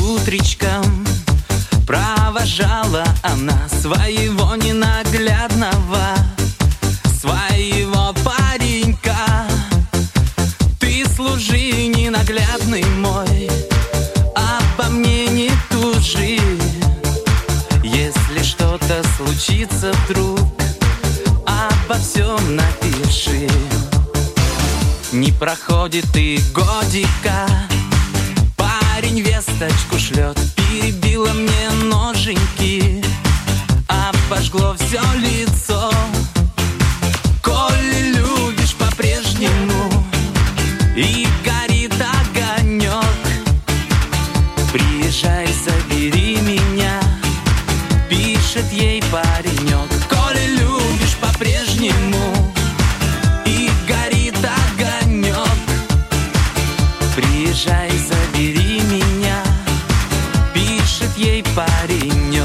утречком провожала она своего ненаглядного, своего паренька. Ты служи, ненаглядный мой, обо мне не тужи. Если что-то случится вдруг, обо всем напиши. Не проходит и годика, парень весточку шлет. Перебило мне ноженьки, обожгло все лицо. Коли любишь по-прежнему и горит огонек, приезжай, забери меня, пишет ей паренек. Коли любишь по-прежнему и горит огонек, приезжай, забери меня, пишет ей паренек.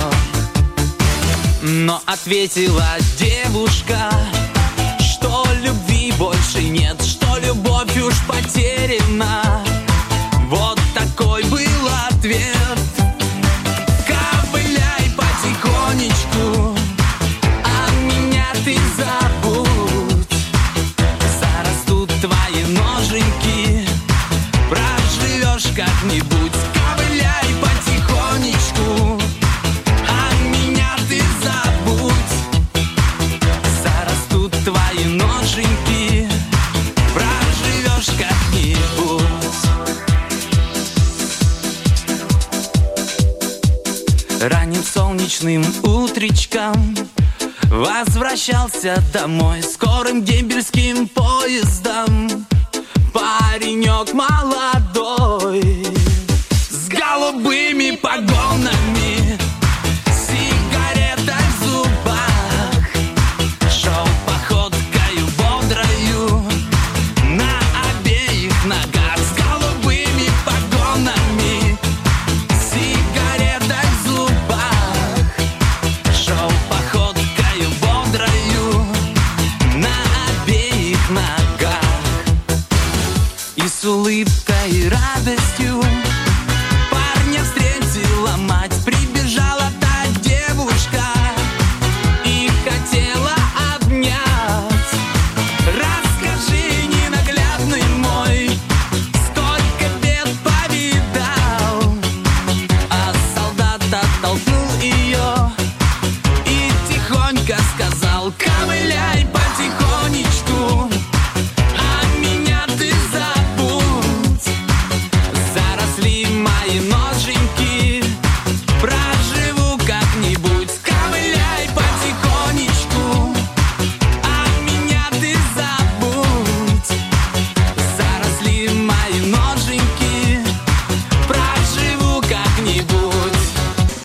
Но ответила девушка, что любви больше нет, что любовь уж потеряна. Вот такой был ответ. Ковыляй потихонечку, а меня ты забудь. Зарастут твои ноженьки, проживешь как-нибудь. Ковыляй потихонечку, а меня ты забудь. Зарастут твои ноженьки, проживешь как-нибудь. Ранним солнечным утречком возвращался домой скорым дембельским поездом паренек молодой, с голубыми погонами, сигарета в зубах, шел походкою бодрою на обеих ногах. С голубыми погонами, сигарета в зубах, шел походкою бодрою на обеих ногах. И с улыбкой и радостью парня встретила мать. Прибежала та девушка и хотела обнять. Расскажи, ненаглядный мой, сколько бед повидал. А солдата толкнул